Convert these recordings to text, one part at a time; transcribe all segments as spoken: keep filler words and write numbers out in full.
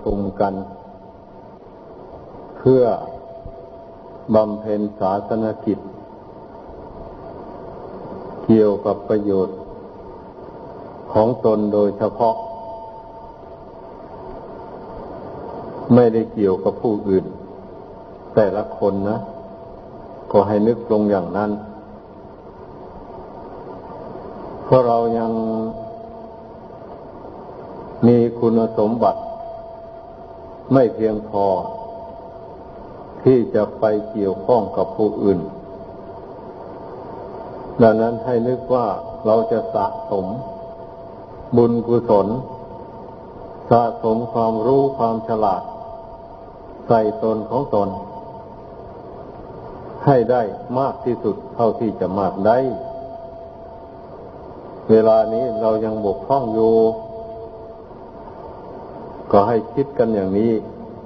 ชุมกันเพื่อบำเพ็ญศาสนกิจเกี่ยวกับประโยชน์ของตนโดยเฉพาะไม่ได้เกี่ยวกับผู้อื่นแต่ละคนนะก็ให้นึกลงอย่างนั้นเพราะเรายังมีคุณสมบัติไม่เพียงพอที่จะไปเกี่ยวข้องกับผู้อื่นดังนั้นให้นึกว่าเราจะสะสมบุญกุศลสะสมความรู้ความฉลาดใส่ตนของตนให้ได้มากที่สุดเท่าที่จะมากได้เวลานี้เรายังบกพร่องอยู่ก็ให้คิดกันอย่างนี้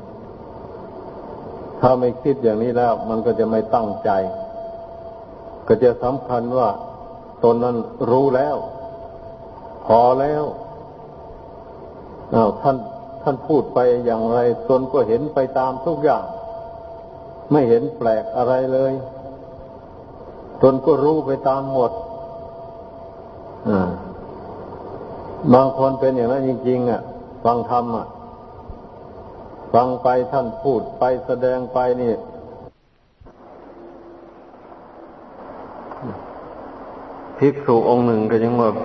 ถ้าไม่คิดอย่างนี้แล้วมันก็จะไม่ตั้งใจก็จะสำคัญว่าตนนั้นรู้แล้วพอแล้วอ้าวท่านท่านพูดไปอย่างไรตนก็เห็นไปตามทุกอย่างไม่เห็นแปลกอะไรเลยตนก็รู้ไปตามหมดอ่าบางคนเป็นอย่างนั้นจริงๆอ่ะฟังธรรมอ่ะฟังไปท่านพูดไปแสดงไปนี่ภิกษุองค์หนึ่งก็ยังว่า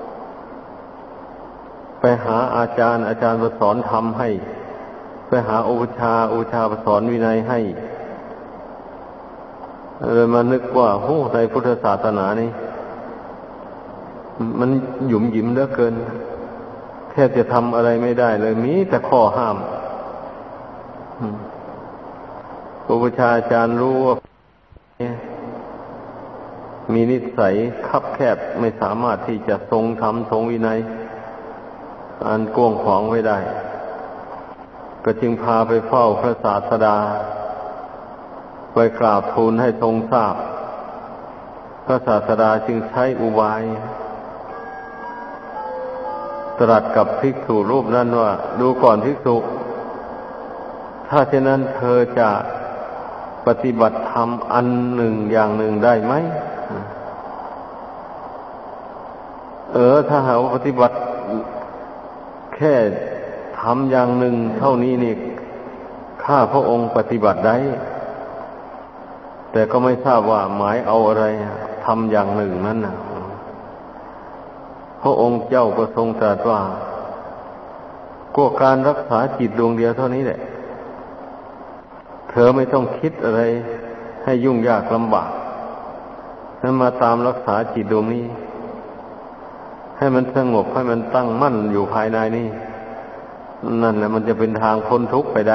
ไปหาอาจารย์อาจารย์สอนธรรมให้ไปหาอุปชาอุปชาสอนวินัยให้เลยมานึกว่าโอ้ในพุทธศาสนานี่มันหยุมหยิมเหลือเกินแทบจะทำอะไรไม่ได้เลยมีแต่ข้อห้ามอุปชาอาจารย์รู้ว่ามีนิสัยคับแคบไม่สามารถที่จะทรงธรรมทรงวินัยอันกว้างขวางไว้ได้ก็จึงพาไปเฝ้าพระศาสดาไปกราบทูลให้ทรงทราบพระศาสดาจึงใช้อุบายตรัสกับภิกษุรูปนั้นว่าดูก่อนภิกษุถ้าเช่นนั้นเธอจะปฏิบัติธรรมอันหนึ่งอย่างหนึ่งได้ไหมเออถ้าหากปฏิบัติแค่ทำอย่างหนึ่งเท่านี้นี่ข้าพระองค์ปฏิบัติได้แต่ก็ไม่ทราบว่าหมายเอาอะไรทำอย่างหนึ่งนั้นนะพระองค์เจ้าก็ทรงตรัสว่าก็การรักษาจิตดวงเดียวเท่านี้แหละเธอไม่ต้องคิดอะไรให้ยุ่งยากลำบากนั้นมาตามรักษาจิตดวงนี้ให้มันสงบให้มันตั้งมั่นอยู่ภายในนี่นั่นแหละมันจะเป็นทางพ้นทุกข์ไปได้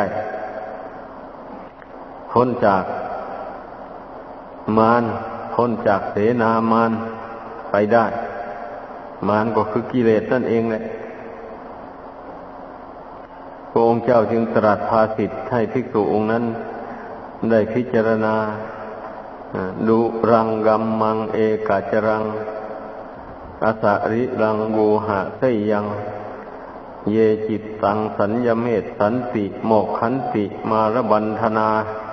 พ้นจากมารพ้นจากเสนามารไปได้มารก็คือกิเลสนั่นเองแหละพระองค์เจ้าจึงตรัสภาษิตให้ภิกษุองค์นั้นได้พิจารณาดุรังกัมมังเอกาจรังอสริรังโวหะไสยังเยจิตตังสัญญเมตสันติโมกขันติมารบันธนา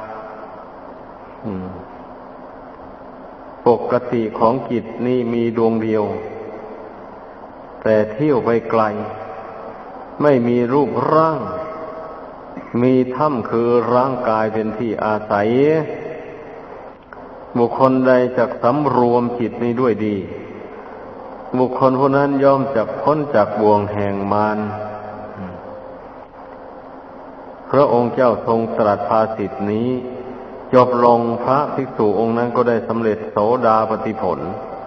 ปกติของจิตนี่มีดวงเดียวแต่เที่ยวไปไกลไม่มีรูปร่างมีถ้ำคือร่างกายเป็นที่อาศัยบุคคลใดจักสำรวมจิตนี้ด้วยดีบุคคลผู้นั้นย่อมจักพ้นจากบ่วงแห่งมารพระองค์เจ้าทรงตรัสภาษิตนี้จบลงพระภิกษุองค์นั้นก็ได้สำเร็จโสดาปัตติผล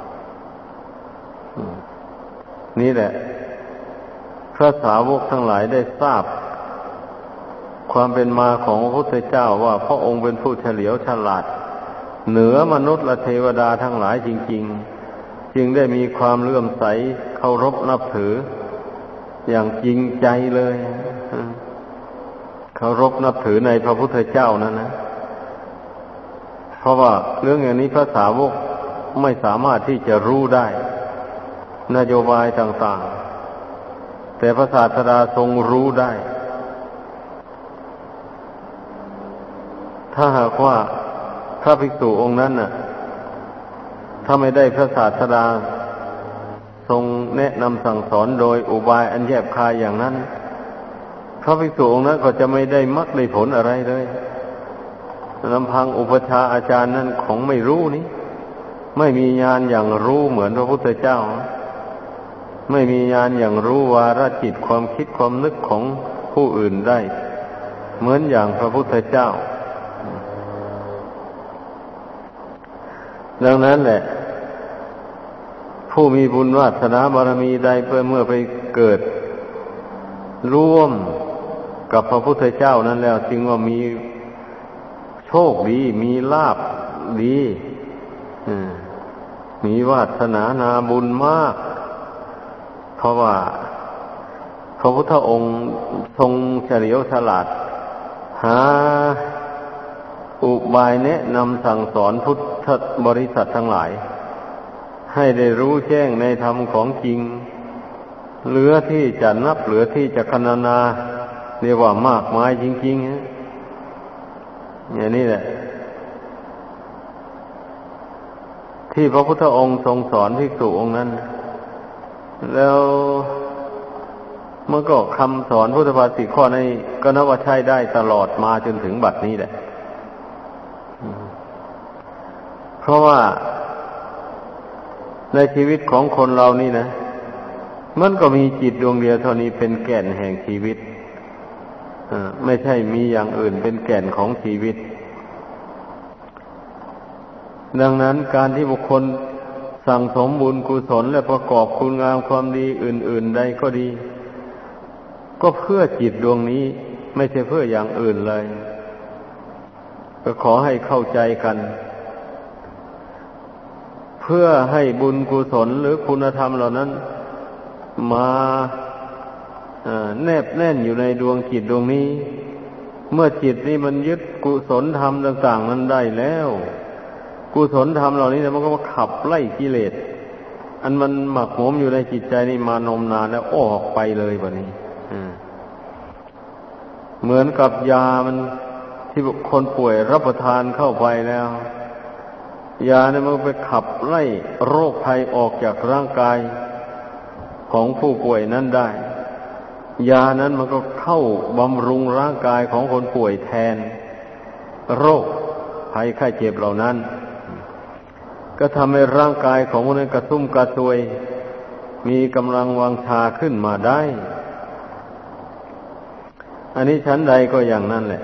นี่แหละพระสาวกทั้งหลายได้ทราบความเป็นมาของพระพุทธเจ้าว่าพระองค์เป็นผู้เฉลียวฉลาดเหนือมนุษย์และเทวดาทั้งหลายจริงๆจึงได้มีความเลื่อมใสเคารพนับถืออย่างจริงใจเลยเคารพนับถือในพระพุทธเจ้านั้นนะเพราะว่าเรื่องอย่างนี้พระสาวกไม่สามารถที่จะรู้ได้นโยบายต่างๆแต่พระศาสดาทรงรู้ได้ถ้าหากว่าพระภิกษุองค์นั้นน่ะถ้าไม่ได้พระศาสดาทรงแนะนำสั่งสอนโดยอุบายอันแยบคายอย่างนั้นพระภิกษุองค์นั้นก็จะไม่ได้มรรคได้ผลอะไรเลยลำพังอุปชฌาย์อาจารย์นั้นของไม่รู้นี้ไม่มีญาณอย่างรู้เหมือนพระพุทธเจ้าไม่มีญาณอย่างรู้วาระจิตความคิดความนึกของผู้อื่นได้เหมือนอย่างพระพุทธเจ้าดังนั้นแหละผู้มีบุญวาสนาบารมีใดเพื่อเมื่อไปเกิดร่วมกับพระพุทธเจ้านั้นแล้วจึงว่ามีโชคดีมีลาภดีมีวาสนานาบุญมากเพราะว่าพระพุทธองค์ทรงเฉลียวฉลาดหาอุบายแนะนำสั่งสอนพุทธบริษัททั้งหลายให้ได้รู้แจ้งในธรรมของจริงเหลือที่จะนับเหลือที่จะคณนาเรียกว่ามากมายจริงๆนะอย่างนี้แหละที่พระพุทธองค์ทรงสอนภิกษุองค์นั้นแล้วเมื่อก็คำสอนพุทธภาษิตข้อนี้ก็นับว่าใช้ได้ตลอดมาจนถึงบัดนี้แหละเพราะว่าในชีวิตของคนเรานี่นะมันก็มีจิตดวงเดียวเท่านี้เป็นแก่นแห่งชีวิตไม่ใช่มีอย่างอื่นเป็นแก่นของชีวิตดังนั้นการที่บุคคลสั่งสมบุญกุศลและประกอบคุณงามความดีอื่นๆใดก็ดีก็เพื่อจิตดวงนี้ไม่ใช่เพื่ออย่างอื่นเลยก็ขอให้เข้าใจกันเพื่อให้บุญกุศลหรือคุณธรรมเหล่านั้นมาแนบแน่นอยู่ในดวงจิตดวงนี้เมื่อจิตนี้มันยึดกุศลธรรมต่างๆนั้นได้แล้วกุศลธรรมเหล่านี้มันก็มาขับไล่กิเลสอันมันหมักหมมอยู่ในจิตใจนี่มานมนานแล้วออกไปเลยแบบนี้เหมือนกับยามันที่คนป่วยรับประทานเข้าไปแล้วยาเนี่ยมันไปขับไล่โรคภัยออกจากร่างกายของผู้ป่วยนั้นได้ยานั้นมันก็เข้าบำรุงร่างกายของคนป่วยแทนโรคภัยไข้เจ็บเหล่านั้นก็ทำให้ร่างกายของคนนั้นกระชุ่มกระชวยมีกำลังวังชาขึ้นมาได้อันนี้ชั้นใดก็อย่างนั้นแหละ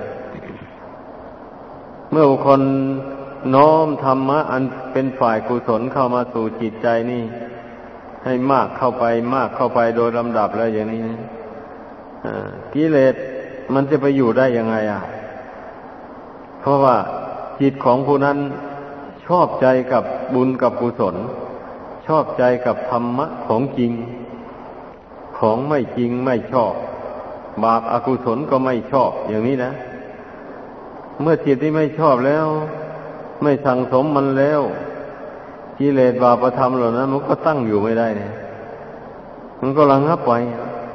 เมื่อบุคคลน้อมธรรมะอันเป็นฝ่ายกุศลเข้ามาสู่จิตใจนี่ให้มากเข้าไปมากเข้าไปโดยลำดับแล้วอย่างนี้นะกิเลสมันจะไปอยู่ได้ยังไงอ่ะเพราะว่าจิตของผู้นั้นชอบใจกับบุญกับกุศลชอบใจกับธรรมะของจริงของไม่จริงไม่ชอบบาปอกุศลก็ไม่ชอบอย่างนี้นะเมื่อจิตที่ไม่ชอบแล้วไม่สั่งสมมันแล้วกิเลสบาปธรรมเหล่านั้นมันก็ตั้งอยู่ไม่ได้เนี่ยมันก็ระงับไป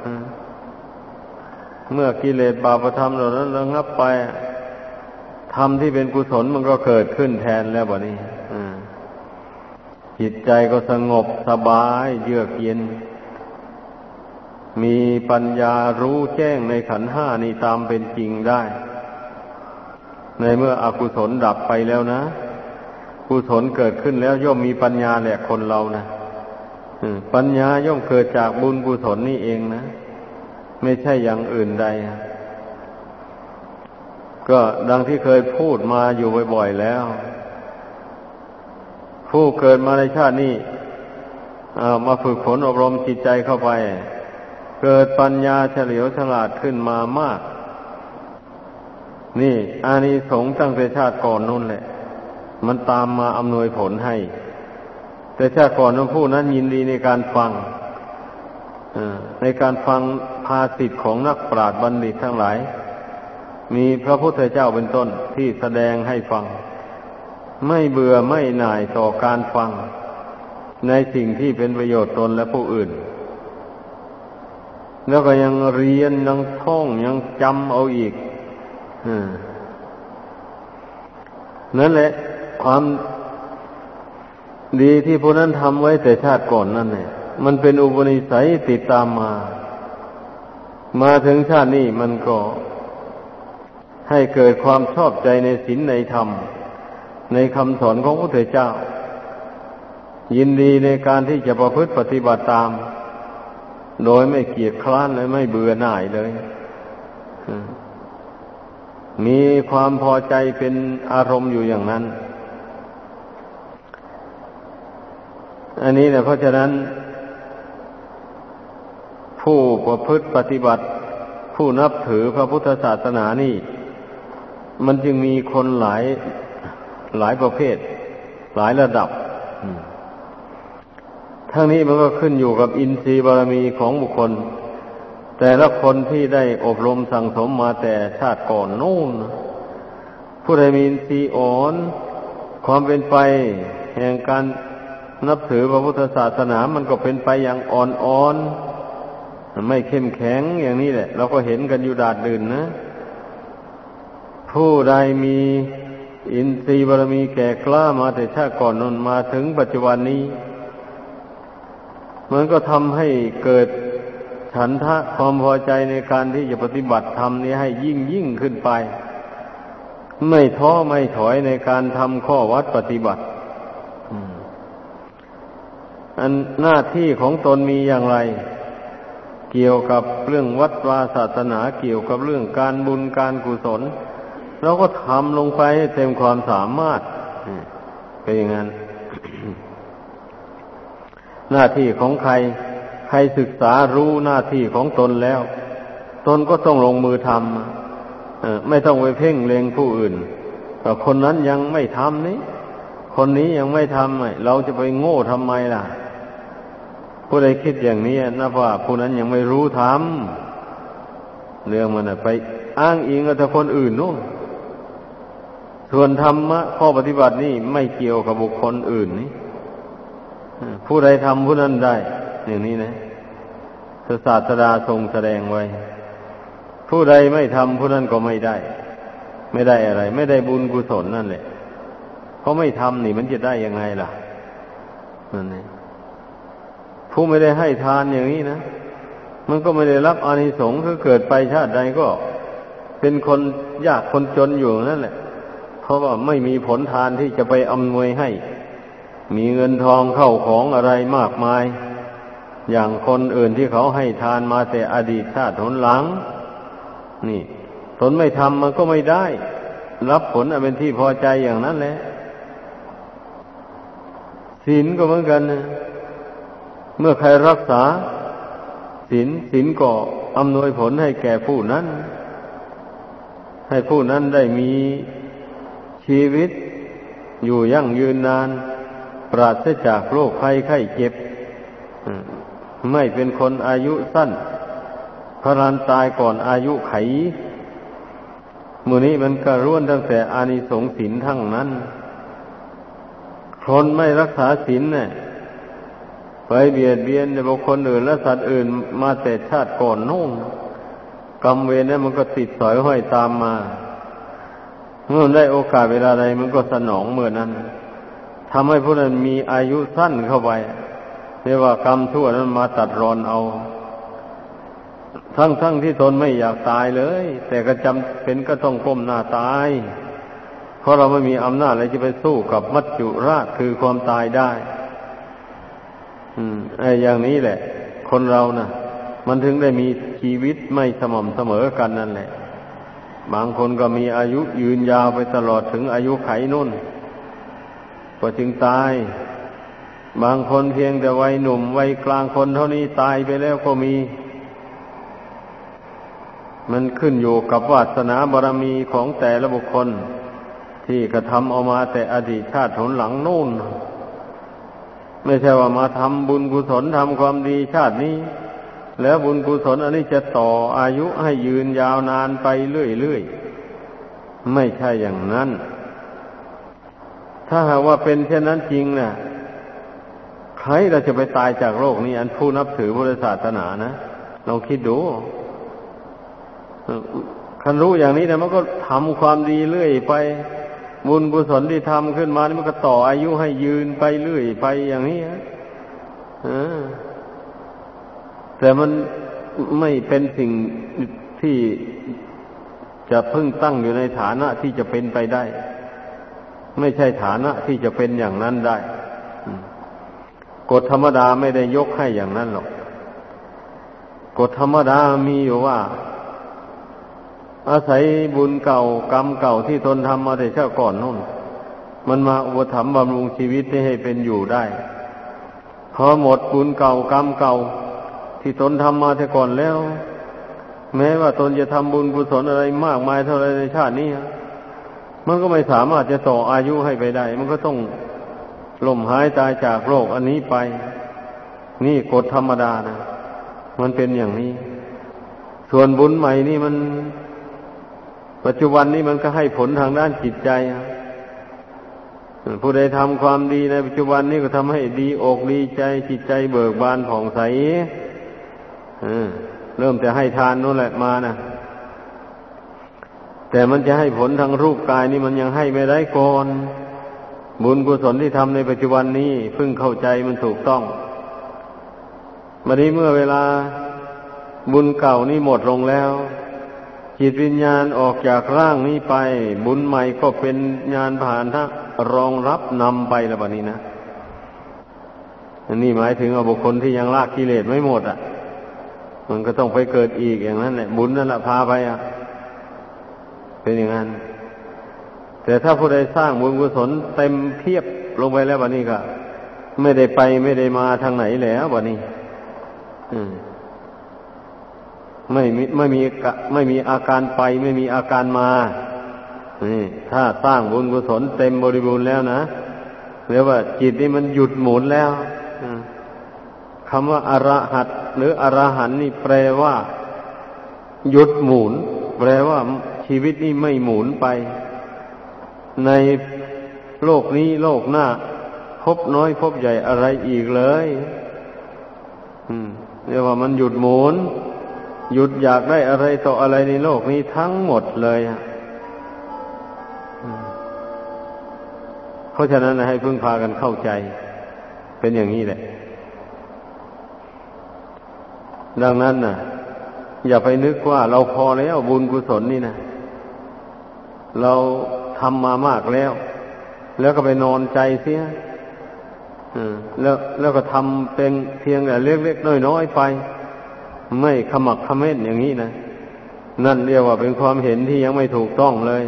เมื่อกิเลสบาปธรรมเหล่านั้นระงับไปธรรมที่เป็นกุศลมันก็เกิดขึ้นแทนแล้วบัดนี้จิตใจก็สงบสบายเยือกเย็นมีปัญญารู้แจ้งในขันธ์ห้านี้ตามเป็นจริงได้ในเมื่ออกุศลดับไปแล้วนะกุศลเกิดขึ้นแล้วย่อมมีปัญญาแหละคนเรานะปัญญาย่อมเกิดจากบุญกุศลนี่เองนะไม่ใช่อย่างอื่นใดก็ดังที่เคยพูดมาอยู่บ่อยๆแล้วผู้เกิดมาในชาตินี้มาฝึกฝนอบรมจิตใจเข้าไปเกิดปัญญาเฉลียวฉลาดขึ้นมามากนี่อานิสงส์ตั้งแต่ชาติก่อนนู่นแหละมันตามมาอำนวยผลให้แต่ชาติก่อนนั้นผู้นั้นยินดีในการฟังในการฟังภาษิตของนักปราชญ์บัณฑิตทั้งหลายมีพระพุทธเจ้าเป็นต้นที่แสดงให้ฟังไม่เบื่อไม่หน่ายต่อการฟังในสิ่งที่เป็นประโยชน์ตนและผู้อื่นแล้วก็ยังเรียนยังท่องยังจำเอาอีกนั่นแหละความดีที่ผู้นั้นทำไว้แต่ชาติก่อนนั่นเนี่ยมันเป็นอุปนิสัยติดตามมามาถึงชาตินี้มันก็ให้เกิดความชอบใจในศีลในธรรมในคำสอนของพระพุทธเจ้ายินดีในการที่จะประพฤติปฏิบัติตามโดยไม่เกียจคร้านและไม่เบื่อหน่ายเลยมีความพอใจเป็นอารมณ์อยู่อย่างนั้นอันนี้เนี่ยเพราะฉะนั้นผู้ประพฤติปฏิบัติผู้นับถือพระพุทธศาสนานี่มันจึงมีคนหลายหลายประเภทหลายระดับทั้งนี้มันก็ขึ้นอยู่กับอินทรีย์บารมีของบุคคลแต่ละคนที่ได้อบรมสั่งสมมาแต่ชาติก่อนนู่นผู้ใดมีอินทรีย์อ่อนความเป็นไปแห่งการนับถือพระพุทธศาสนามันก็เป็นไปอย่างอ่อนๆไม่เข้มแข็งอย่างนี้แหละเราก็เห็นกันอยู่ดาดดื่นนะผู้ใดมีอินทรีย์บารมีแก่กล้ามาแต่ชาติก่อนนั้นมาถึงปัจจุบันนี้มันก็ทำให้เกิดฉันทะความพอใจในการที่จะปฏิบัติธรรมนี้ให้ยิ่งยิ่งขึ้นไปไม่ท้อไม่ถอยในการทำข้อวัดปฏิบัติอันหน้าที่ของตนมีอย่างไรเกี่ยวกับเรื่องวัดวาศาสนาเกี่ยวกับเรื่องการบุญการกุศลเราก็ทำลงไปให้เต็มความสามารถเป็นอย่างนั้น หน้าที่ของใครใครศึกษารู้หน้าที่ของตนแล้วตนก็ต้องลงมือทำไม่ต้องไปเพ่งเล็งผู้อื่นแต่คนนั้นยังไม่ทำนี้คนนี้ยังไม่ทำเราจะไปโง่ทำไมล่ะผู้ใดคิดอย่างนี้นะว่าผู้นั้นยังไม่รู้ทำเรื่องมันไปอ้างอิงกับคนอื่นนู่นส่วนธรรมะข้อปฏิบัตินี่ไม่เกี่ยวกับบุคคลอื่นนี่ผู้ใดทำผู้นั้นได้อย่างนี้นะศาสดาทรงแสดงไว้ผู้ใดไม่ทำผู้นั้นก็ไม่ได้ไม่ได้อะไรไม่ได้บุญกุศลนั่นแหละเพราะไม่ทำนี่มันจะได้ยังไงล่ะนั่นเองผู้ไม่ได้ให้ทานอย่างนี้นะมันก็ไม่ได้รับอานิสงส์คือเกิดไปชาติใดก็เป็นคนยากคนจนอยู่นั่นแหละเพราะว่าไม่มีผลทานที่จะไปอำนวยให้มีเงินทองเข้าของอะไรมากมายอย่างคนอื่นที่เขาให้ทานมาแต่อดีตชาติหนหลังนี่ตนไม่ทำมันก็ไม่ได้รับผลเป็นที่พอใจอย่างนั้นแหละศีลก็เหมือนกันนะเมื่อใครรักษาศีลศีลก็อำนวยผลให้แก่ผู้นั้นให้ผู้นั้นได้มีชีวิตอยู่ยั่งยืนนานปราศจากโรคภัยไข้เจ็บไม่เป็นคนอายุสั้นพลันตายก่อนอายุไขมื้อนี้มันก็ร่วนตั้งแต่อานิสงส์ศีลทั้งนั้นคนไม่รักษาศีลเนี่ยไปเบียดเบียนบุคคลอื่นและสัตว์อื่นมาแต่ชาติก่อนนู่นกรรมเวรเนี่ยมันก็ติดสอยห้อยตามมาเมื่อได้โอกาสเวลาใดมันก็สนองเมื่อนั้นทำให้ผู้นั้นมีอายุสั้นเข้าไปเรียกว่ากรรมชั่วนั้นมาตัดรอนเอาทั้งๆ ท, ที่ตนไม่อยากตายเลยแต่ก็จำเป็นก็ต้องก้มหน้าตายเพราะเราไม่มีอำนาจอะไรจะไปสู้กับมัจจุราชคือความตายได้อืมไอ้อย่างนี้แหละคนเรานะ่ะมันถึงได้มีชีวิตไม่สม่ำเสมอกันนั่นแหละบางคนก็มีอายุยืนยาวไปตลอดถึงอายุไขนู่นก็จึงตายบางคนเพียงแต่วัยหนุ่มวัยกลางคนเท่านี้ตายไปแล้วก็มีมันขึ้นอยู่กับวาสนาบารมีของแต่ละบุคคลที่กระทำเอามาแต่อดีตชาติหนหลังนู่นไม่ใช่ว่ามาทำบุญกุศลทำความดีชาตินี้แล้วบุญกุศลอันนี้จะต่ออายุให้ยืนยาวนานไปเรื่อยๆไม่ใช่อย่างนั้นถ้าหากว่าเป็นเช่นนั้นจริงน่ะใครเราจะไปตายจากโลกนี้อันผู้นับถือพุทธศาสนานะลองคิดดูคันรู้อย่างนี้นะมันก็ทำความดีเรื่อยไปบุญกุศลที่ทำขึ้นมานี่มันก็ต่ออายุให้ยืนไปเรื่อยไปอย่างนี้แต่มันไม่เป็นสิ่งที่จะพึ่งตั้งอยู่ในฐานะที่จะเป็นไปได้ไม่ใช่ฐานะที่จะเป็นอย่างนั้นได้กฎธรรมดาไม่ได้ยกให้อย่างนั้นหรอกกฎธรรมดามีอยู่ว่าอาศัยบุญเก่ากรรมเก่าที่ตนทำมาแต่ชาติก่อนนู่นมันมาอุปถัมภ์บำรุงชีวิตให้เป็นอยู่ได้พอหมดบุญเก่ากรรมเก่าที่ตนทำมาแต่ก่อนแล้วแม้ว่าตนจะทำบุญกุศลอะไรมากมายเท่าไรในชาตินี้มันก็ไม่สามารถจะต่ออายุให้ไปได้มันก็ต้องล่มหายตายจากโลกอันนี้ไปนี่กฎธรรมดานะมันเป็นอย่างนี้ส่วนบุญใหม่นี่มันปัจจุบันนี้มันก็ให้ผลทางด้านจิตใจผู้ใดทำความดีในปัจจุบันนี้ก็ทำให้ดีอกดีใจจิตใจเบิกบานผ่องใสเริ่มจะให้ทานนั่นแหละมานะแต่มันจะให้ผลทางรูปกายนี่มันยังให้ไม่ได้ก่อนบุญกุศลที่ทำในปัจจุบันนี้เพิ่งเข้าใจมันถูกต้องบัดนี้เมื่อเวลาบุญเก่านี่หมดลงแล้วจิตวิญญาณออกจากร่างนี้ไปบุญใหม่ก็เป็นญาณผ่านทะรองรับนำไปแล้วบัดนี้นะอันนี้หมายถึงบุคคลที่ยังละกิเลสไม่หมดอ่ะมันก็ต้องไปเกิดอีกอย่างนั้นแหละบุญนั่นแหละพาไปอ่ะเป็นอย่างนั้นแต่ถ้าผู้ใดสร้างบุญกุศลเต็มเพียบลงไปแล้วบัดนี้ก็ไม่ได้ไปไม่ได้มาทางไหนแล้วบัดนี้อืมไม่มีไม่มีไม่มีอาการไปไม่มีอาการมานี่ถ้าสร้างบุญกุศลเต็มบริบูรณ์แล้วนะเรียกว่าจิตนี่มันหยุดหมุนแล้วคำว่าอรหัตหรืออรหันต์นี่แปลว่าหยุดหมุนแปลว่าชีวิตนี่ไม่หมุนไปในโลกนี้โลกหน้าพบน้อยพบใหญ่อะไรอีกเลยเรียกว่ามันหยุดหมุนหยุดอยากได้อะไรต่ออะไรในโลกนี้ทั้งหมดเลยเพราะฉะนั้นให้พึ่งพากันเข้าใจเป็นอย่างนี้แหละดังนั้นน่ะอย่าไปนึกว่าเราพอแล้วบุญกุศลนี่นะเราทำมามากแล้วแล้วก็ไปนอนใจเสียแล้วแล้วก็ทำเป็นเพียงแต่เล็กๆน้อยๆไปไม่ขมักเขม้นอย่างนี้นะนั่นเรียกว่าเป็นความเห็นที่ยังไม่ถูกต้องเลย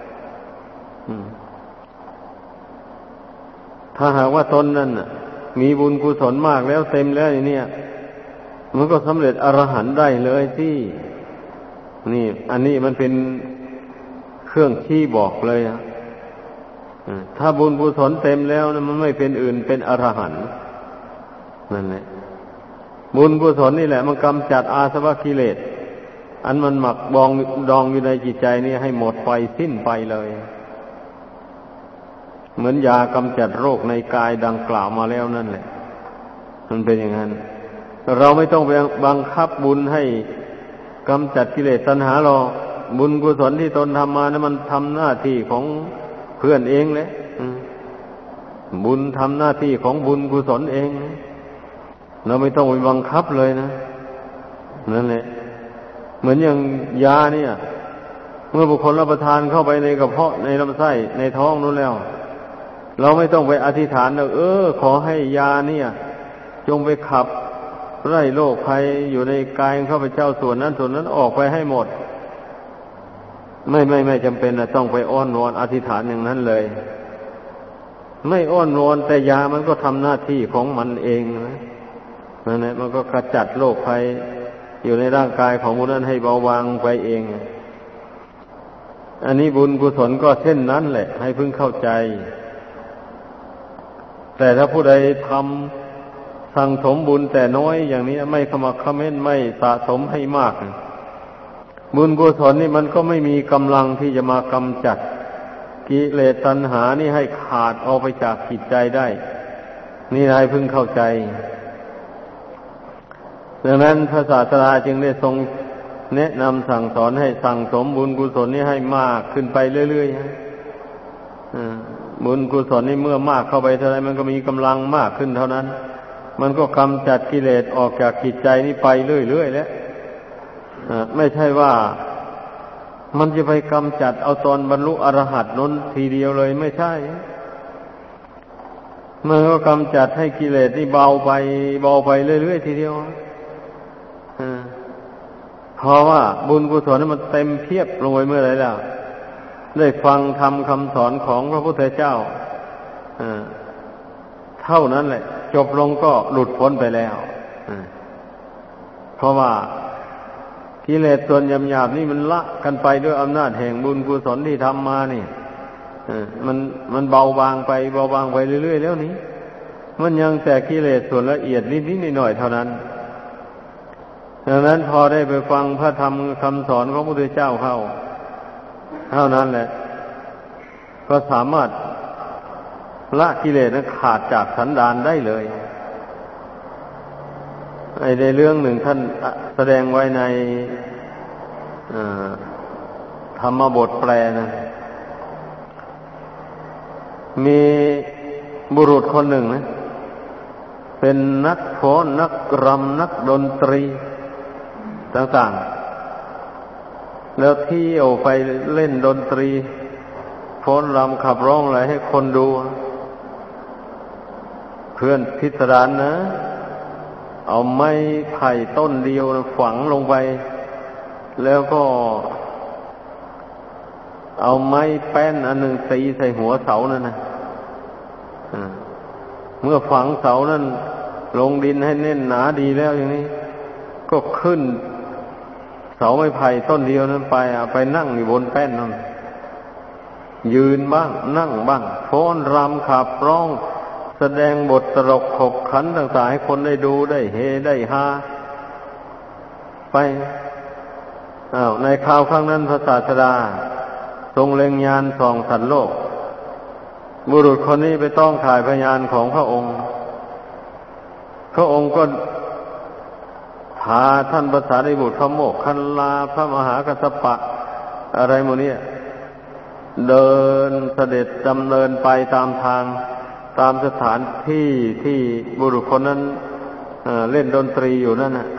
ถ้าหากว่าตนนั้นน่ะมีบุญกุศลมากแล้วเต็มแล้วอย่างนี้มันก็สำเร็จอรหันต์ได้เลยที่นี่อันนี้มันเป็นเครื่องชี้บอกเลยอ่ะถ้าบุญกุศลเต็มแล้วนะมันไม่เป็นอื่นเป็นอรหันต์นั่นแหละบุญกุศลนี่แหละมันกำจัดอาสวะกิเลสอันมันหมักบองดองอยู่ในจิตใจนี่ให้หมดไปสิ้นไปเลยเหมือนยากำจัดโรคในกายดังกล่าวมาแล้วนั่นแหละมันเป็นอย่างนั้นเราไม่ต้องไปบังคับบุญให้กำจัดกิเลสตัณหาหรอกบุญกุศลที่ตนทำมานะมันทำหน้าที่ของเพื่อนเองแหละบุญทำหน้าที่ของบุญกุศลเองเราไม่ต้องไปบังคับเลยนะนั่นแหละเหมือนอย่างยาเนี่ยเมื่อบุคคลรับประทานเข้าไปในกระเพาะในลำไส้ในท้องนู้นแล้วเราไม่ต้องไปอธิษฐานว่าเออขอให้ยาเนี่ยจงไปขับไล่โรคภัยอยู่ในกายของข้าพเจ้าส่วนนั้นส่วนนั้นออกไปให้หมดไม่ไม่ไม่จำเป็นนะต้องไปอ้อนวอนอธิษฐานอย่างนั้นเลยไม่อ้อนวอนแต่ยามันก็ทำหน้าที่ของมันเองนะนั่นแหละมันก็กระจัดโรคภัยอยู่ในร่างกายของผู้นั้นให้เบาบางไปเองอันนี้บุญกุศลก็เช่นนั้นแหละให้พึงเข้าใจแต่ถ้าผู้ใดทำสั่งสมบุญแต่น้อยอย่างนี้ไม่ขมักเขม้นไม่สะสมให้มากบุญกุศลนี่มันก็ไม่มีกำลังที่จะมากำจัดกิเลสตัณหานี่ให้ขาดออกไปจากจิตใจได้นี่นายพึงเข้าใจดังนั้นพระศาสดาจึงได้ทรงแนะนำสั่งสอนให้สั่งสมบุญกุศลนี้ให้มากขึ้นไปเรื่อยๆบุญกุศลนี่เมื่อมากเข้าไปเท่าไรมันก็มีกำลังมากขึ้นเท่านั้นมันก็กำจัดกิเลสออกจากจิตใจนี้ไปเรื่อยๆแล้วไม่ใช่ว่ามันจะไปกำจัดเอาตอนบรรลุอรหัตนั้นทีเดียวเลยไม่ใช่มันก็กำจัดให้กิเลสนี่เบาไปเบาไปเรื่อยๆทีเดียวเพราะว่าบุญกุศลนั้นมันเต็มเพียบลงไปเมื่อไหร่แล้วได้ฟังธรรมคำสอนของพระพุทธเจ้าเท่านั้นแหละจบลงก็หลุดพ้นไปแล้วเพราะว่ากิเลสส่วนหยาบๆนี่มันละกันไปด้วยอำนาจแห่งบุญกุศลที่ทำมานี่มันมันเบาบางไปเบาบางไปเรื่อยๆแล้วนี้มันยังแต่กิเลสส่วนละเอียดนิดๆหน่อยๆเท่านั้นดังนั้นพอได้ไปฟังพระธรรมคำสอนของพระพุทธเจ้าเข้าเท่านั้นแหละก็สามารถละกิเลสนั้นขาดจากสันดานได้เลยไอ้ในเรื่องหนึ่งท่านแสดงไว้ในธรรมบทแปลนะมีบุรุษคนหนึ่งนะเป็นนักฟ้อนนักรำนักดนตรีต่างๆแล้วเที่ยวไปเล่นดนตรีฟ้อนรำขับร้องอะไรให้คนดูเพื่อนพิสดารนะเอาไม้ไผ่ต้นเดียวฝังลงไปแล้วก็เอาไม้แป้นอันหนึ่งตีใส่หัวเสานั่นนะเมื่อฝังเสานั้นลงดินให้แน่นหนาดีแล้วอย่างนี้ก็ขึ้นเสาไม้ไผ่ต้นเดียวนั้นไปอ่ะไปนั่งอยู่บนแป้นนั่นยืนบ้างนั่งบ้างฟ้อนรำขับร้องแสดงบทตลกขบขันต่างๆให้คนได้ดูได้เฮได้ฮาไปอ้าวในคราวครั้งนั้นพระศาสดาทรงเล็งญาณส่องสัตว์โลกบุรุษคนนี้ไปต้องถ่ายพยานของพระองค์พระองค์ก็พาท่านพระสารีบุตรพระโมคคัลลาพระมหากัสสปะอะไรหมดเนี่ยเดินเสด็จดำเนินไปตามทางตามสถานที่ที่บุรุษคนนั้นเอ่อเล่นดนตรีอยู่นั่นน่ะ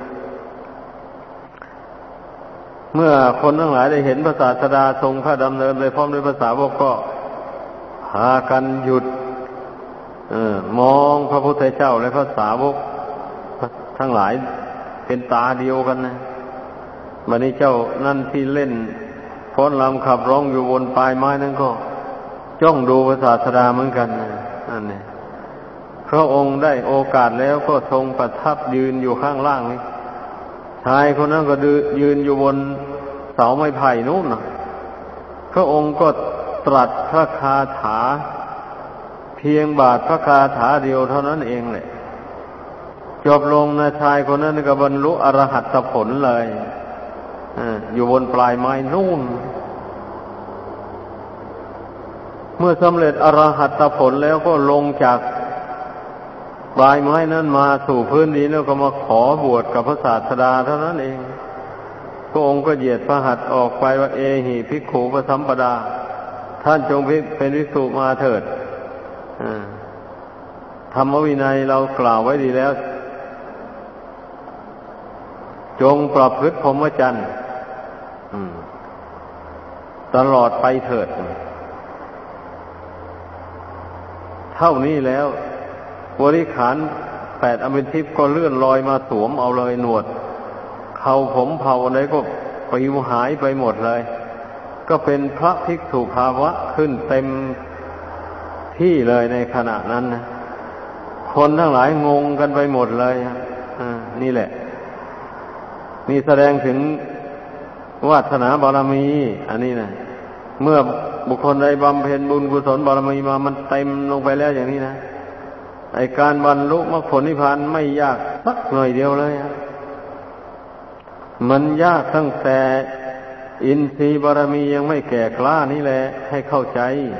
เมื่อคนทั้งหลายได้เห็นพระศาสดาทรงพระดำเนินไปพร้อมด้วยภาษาวกก็พากันหยุดเอ่อมองพระพุทธเจ้าและพระสาวกทั้งหลายเป็นตาเดียวกันนะบัดนี้เจ้านั่นที่เล่นฟ้อนรำขับร้องอยู่บนปลายไม้นั่นก็จ้องดูพระศาสดาเหมือนกันนะนั่นนี่พระองค์ได้โอกาสแล้วก็ทรงประทับยืนอยู่ข้างล่างนี่ชายคนนั้นก็ยืนอยู่บนเสาไม้ไผ่นู้นนะพระองค์ก็ตรัสพระคาถาเพียงบาทพระคาถาเดียวเท่านั้นเองแหละจบลงนะชายคนนั้นก็บรรลุอรหัตผลเลยอยู่บนปลายไม้นู่นเมื่อสำเร็จอรหัตผลแล้วก็ลงจากปลายไม้นั้นมาสู่พื้นดินแล้วก็มาขอบวชกับพระศาสดาเท่านั้นเองพระองค์ก็เหยียดพระหัตถ์ออกไปว่าเอหิภิกขุปสัมปดาท่านจงเป็นภิกษุมาเถิดธรรมวินัยเรากล่าวไว้ดีแล้วจงประพฤติพรหมจรรย์ตลอดไปเถิดเท่านี้แล้วบริขารแปดอมิทิพย์ก็เลื่อนลอยมาสวมเอาเลยหนวดเขาผมเผาอะไรก็ปลิวหายไปหมดเลยก็เป็นพระภิกษุภาวะขึ้นเต็มที่เลยในขณะนั้นนะคนทั้งหลายงงกันไปหมดเลยอ่านี่แหละนี่แสดงถึงวาสนาบารมีอันนี้นะเมื่อบุคคลใดบำเพ็ญบุญกุศลบารมีมามันเต็มลงไปแล้วอย่างนี้นะไอ้การบรรลุมรรคผลนิพพานไม่ยากสักหน่อยเดียวเลยมันยากตั้งแต่อินทรีย์บารมียังไม่แก่กล้านี่แหละให้เข้าใจ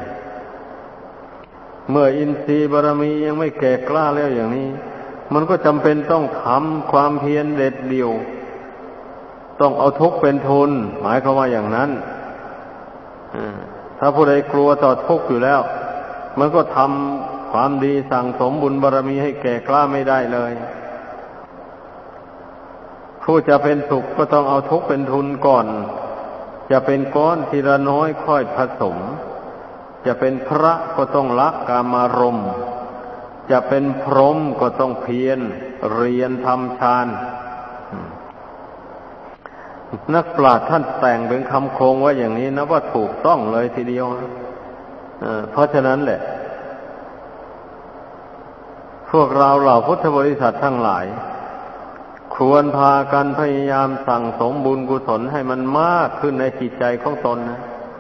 เมื่ออินทรีย์บารมียังไม่แก่กล้าแล้วอย่างนี้มันก็จำเป็นต้องทำความเพียรเด็ดเดี่ยวต้องเอาทุกข์เป็นทุนหมายความว่าอย่างนั้นทถ้าผู้ใดกลัวต่อทุกข์อยู่แล้วมันก็ทำความดีสั่งสมบุญบารมีให้แก่กล้าไม่ได้เลยผู้จะเป็นสุขก็ต้องเอาทุกข์เป็นทุนก่อนจะเป็นก้อนทีละน้อยค่อยผสมจะเป็นพระก็ต้องละกามารมณ์จะเป็นพรหมก็ต้องเพียรเรียนทำฌานนักปราชญ์ท่านแต่งเป็นคำโครงไว้อย่างนี้นะว่าถูกต้องเลยทีเดียวเพราะฉะนั้นแหละพวกเราเหล่าพุทธบริษัททั้งหลายควรพากันพยายามสั่งสมบุญกุศลให้มันมากขึ้นในจิตใจของตนนะ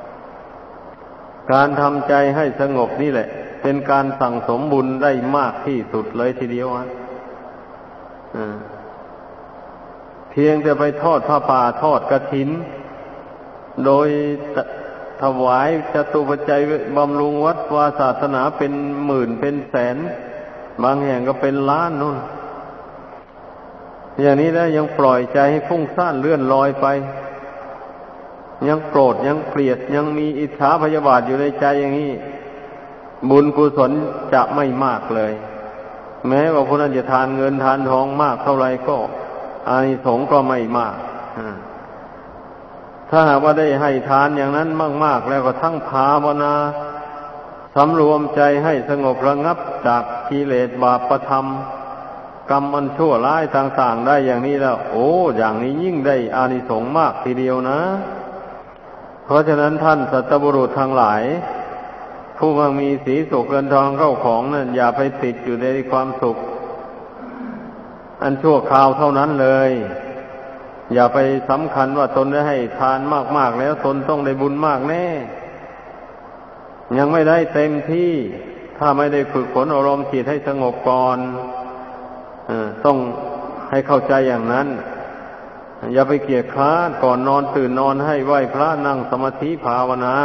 การทำใจให้สงบนี่แหละเป็นการสั่งสมบุญได้มากที่สุดเลยทีเดียวอ่ะเพียงแต่ไปทอดผ้าป่าทอดกฐินโดยถวายจตุปัจจัยบำรุงวัดวาศาสนาเป็นหมื่นเป็นแสนบางแห่งก็เป็นล้านนู่นอย่างนี้แล้วยังปล่อยใจให้ฟุ้งซ่านเลื่อนลอยไปยังโกรธยังเกลียดยังมีอิจฉาพยาบาทอยู่ในใจอย่างนี้บุญกุศลจะไม่มากเลยแม้ว่าผู้นั้นจะทานเงินทานทองมากเท่าไรก็อานิสงส์ก็ไม่มากถ้าหากว่าได้ให้ทานอย่างนั้นมากๆแล้วก็ทั้งภาวนาสำรวมใจให้สงบระงับจากกิเลสบาปธรรมกรรมอันชั่วร้ายต่างๆได้อย่างนี้แล้วโอ้อย่างนี้ยิ่งได้อานิสงส์มากทีเดียวนะเพราะฉะนั้นท่านสัตบุรุษทั้งหลายผู้มั่งมีสีสุขเงินทองเข้าของนั่นอย่าไปติดอยู่ในความสุขอันชั่วคราวเท่านั้นเลยอย่าไปสำคัญว่าตนได้ให้ทานมากๆแล้วตนต้องได้บุญมากแน่ยังไม่ได้เต็มที่ถ้าไม่ได้ฝึกฝนอารมณ์จิตให้สงบก่อนต้องให้เข้าใจอย่างนั้นอย่าไปเกียจคร้านก่อนนอนตื่นนอนให้ไหว้พระนั่งสมาธิภาวนา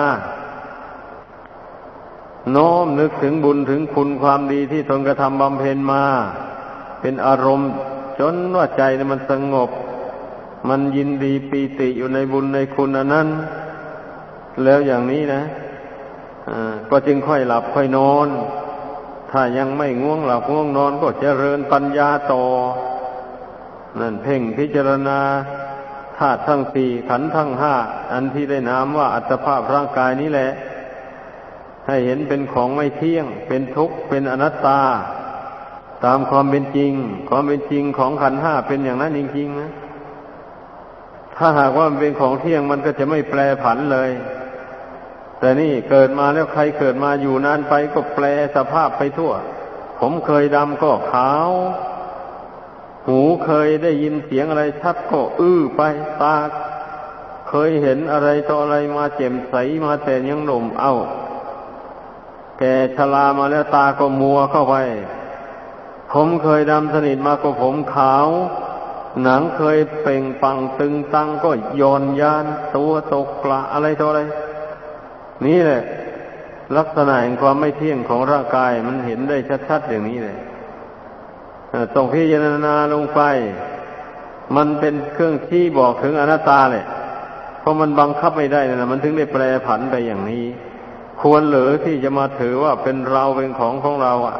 โน้มนึกถึงบุญถึงคุณความดีที่ตนกระทำบำเพ็ญมาเป็นอารมณ์จนว่าใจเนี่ยมันสงบมันยินดีปีติอยู่ในบุญในคุณอันนั้นแล้วอย่างนี้นะอ่าก็จึงค่อยหลับค่อยนอนถ้ายังไม่ง่วงหลับง่วงนอนก็เจริญปัญญาต่อนั่นเพ่งพิจารณาธาตุทั้งสี่ขันธ์ทั้งห้าอันที่ได้นามว่าอัตภาพร่างกายนี้แหละให้เห็นเป็นของไม่เที่ยงเป็นทุกข์เป็นอนัตตาตามความเป็นจริงความเป็นจริงของขันธ์ห้าเป็นอย่างนั้นจริงๆนะถ้าหากว่ามันเป็นของเที่ยงมันก็จะไม่แปรผันเลยแต่นี่เกิดมาแล้วใครเกิดมาอยู่นานไปก็แปรสภาพไปทั่วผมเคยดำก็ขาวหูเคยได้ยินเสียงอะไรชัดก็อื้อไปตาเคยเห็นอะไรต่ออะไรมาแจ่มใสมาแต่ยังหนุ่มเอ้าแก่ชรามาแล้วตาก็มัวเข้าไปผมเคยดำสนิทมาก็ผมขาวหนังเคยเปล่งปลั่งตึงตังก็ย่อนยานตัวตกกระอะไรต่ออะไรนี่แหละลักษณะแห่งความไม่เที่ยงของร่างกายมันเห็นได้ชัดๆอย่างนี้เลยต้องพิจารณาลงไปมันเป็นเครื่องชี้บอกถึงอนัตตาเลยเพราะมันบังคับไม่ได้นะมันถึงได้แปรผันไปอย่างนี้ควรหรือที่จะมาถือว่าเป็นเราเป็นของของเราอ่ะ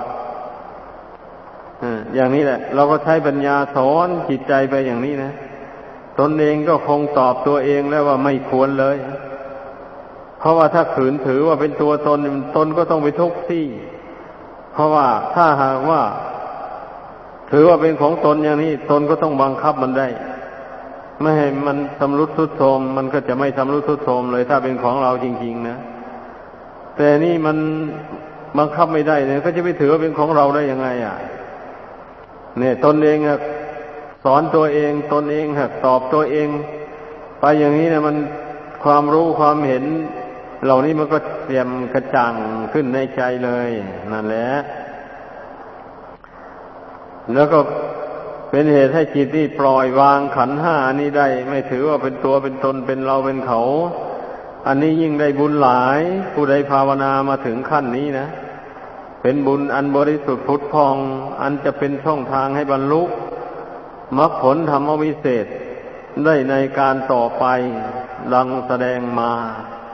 อย่างนี้แหละเราก็ใช้ปัญญาสอนจิตใจไปอย่างนี้นะตนเองก็คงตอบตัวเองแล้วว่าไม่ควรเลยเพราะว่าถ้าขืนถือว่าเป็นตัวตนตนก็ต้องไปทุกข์ที่เพราะว่าถ้าหากว่าถือว่าเป็นของตนอย่างนี้ตนก็ต้องบังคับมันได้ไม่ให้มันชำรุดทรุดโทรมมันก็จะไม่ชำรุดทรุดโทรมเลยถ้าเป็นของเราจริงๆนะแต่นี่มันบังคับไม่ได้เนี่ยก็จะไปถือว่าเป็นของเราได้ยังไงอ่ะเนี่ยตนเองอะสอนตัวเองตนเองหักตอบตัวเองไปอย่างนี้เนี่ยมันความรู้ความเห็นเหล่านี้มันก็เตรียมกระจ่างขึ้นในใจเลยนั่นแหละแล้วก็เป็นเหตุให้จิตนี่ปล่อยวางขันธ์ห้านี้ได้ไม่ถือว่าเป็นตัวเป็นตนเป็นเราเป็นเขาอันนี้ยิ่งได้บุญหลายผู้ใดภาวนามาถึงขั้นนี้นะเป็นบุญอันบริสุทธิ์ผุดพองอันจะเป็นช่องทางให้บรรลุมรรคผลธรรมวิเศษได้ในการต่อไปดังแสดงมา